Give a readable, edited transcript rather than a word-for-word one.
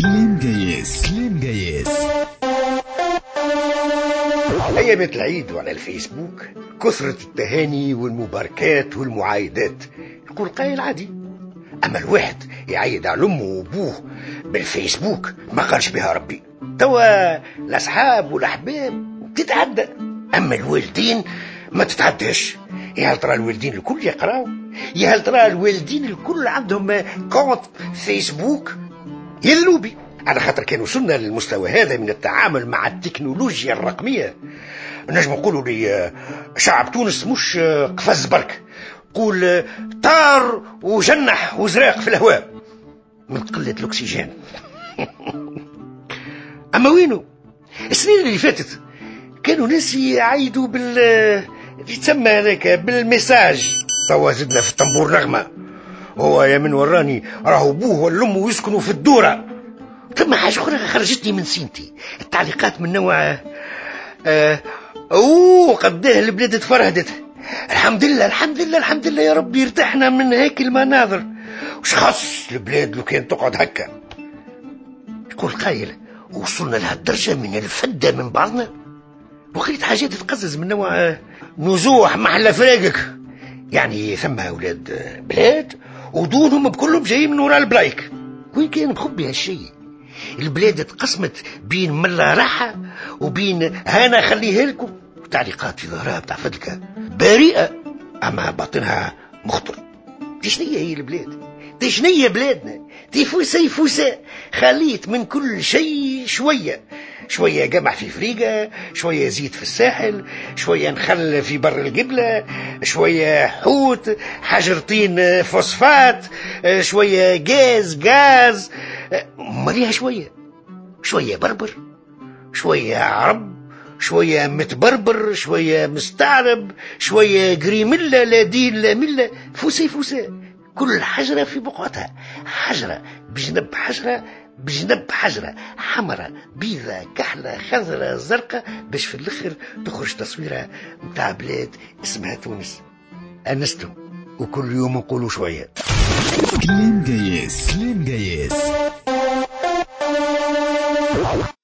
كليم جيس كليم جيس. أيام العيد وعلى الفيسبوك كثرة التهاني والمباركات والمعايدات. يقول قايل عادي، أما الواحد يعيد على أمه وأبوه بالفيسبوك ما قالش بها ربي. توا الأصحاب والأحباب تتعدى، أما الوالدين ما تتعداش. يا هل ترى الوالدين الكل يقراوا؟ يا هل ترى الوالدين الكل عندهم كونت فيسبوك؟ يذلوا بي على خاطر كانوا وصلنا للمستوى هذا من التعامل مع التكنولوجيا الرقمية. نجم نقولوا لي شعب تونس مش قفز برك، قول طار وجنح وزراق في الهواء من قلة الأكسجين. أما وينو السنين اللي فاتت كانوا ناس يعيدوا يتسمى هذاك بالميساج. توا زدنا في الطنبور نغمة، هو يا من وراني راهو ابوه ولا امه يسكنوا في الدورة. ثم حاجة أخرى خرجتني من سينتي، التعليقات من نوع قداه البلاد تفرهدت، الحمد لله الحمد لله الحمد لله يا رب يرتاحنا من هيك المناظر، وش خاص البلاد لو كان تقعد هكا. يقول قايل وصلنا لها الدرجة من الفدة من بعضنا، وخيت حاجات تقزز من نوع نزوح محل فراقك. يعني ثم أولاد بلاد ودونهم بكلهم جايين من وراء البلايك. وين كان بخبي هالشيء؟ البلاد تقسمت بين ملا راحة وبين هانا خليها لكم، وتعليقات في ظهرها بتاع فدكة بريئة أما باطنها مخطر. تشنية هي البلاد، تشنية بلادنا، تفوسي فوسة، خليت من كل شيء شوية شوية، جمع في فريقة، شوية زيت في الساحل، شوية نخل في بر القبلة، شوية حوت، حجرتين فوسفات، شوية غاز مريها، شوية بربر، شوية عرب، شوية متبربر، شوية مستعرب، شوية قريملة لا دين لا ملة، فوسة كل حجرة في بقعتها، حجرة بجنب حجرة بجنب حجرة، حمرة بيضة كحلة خضرة زرقاء، باش في الاخر تخرج تصويرة متاع بلاد اسمها تونس. أنستم وكل يوم نقولوا شوية. كليم جيس كليم جيس.